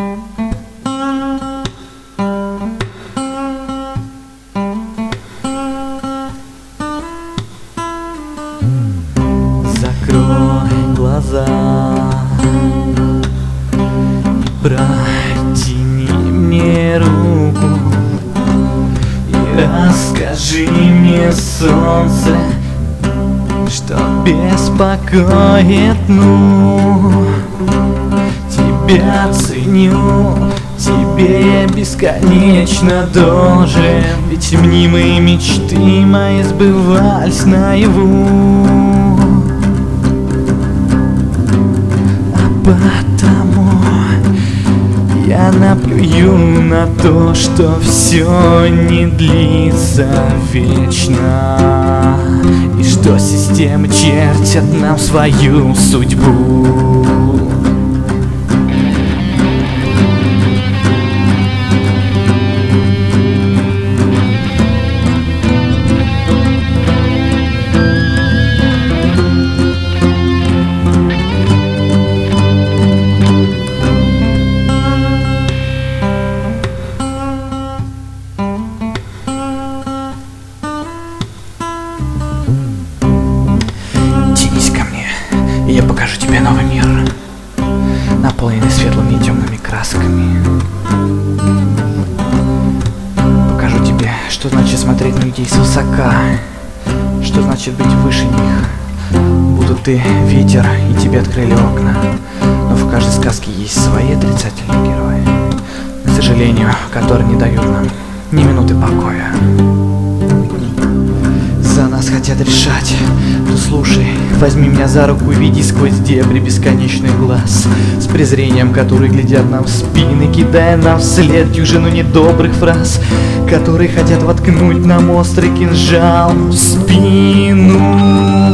Закрой глаза и протяни мне руку, и расскажи мне, солнце, что беспокоит, тебя ценю, тебе я бесконечно должен, ведь мнимые мечты мои сбывались наяву. Потому я наплюю на то, что все не длится вечно, и что системы чертят нам свою судьбу. Я покажу тебе новый мир, наполненный светлыми и темными красками. Покажу тебе, что значит смотреть на людей свысока, что значит быть выше них. Будто ты ветер, и тебе открыли окна, но в каждой сказке есть свои отрицательные герои, к сожалению, которые не дают нам ни минуты покоя. За нас хотят решать, то слушай, возьми меня за руку и веди сквозь дебри бесконечный глаз, с презрением, которые глядят нам в спины, кидая нам вслед дюжину недобрых фраз, которые хотят воткнуть нам острый кинжал в спину.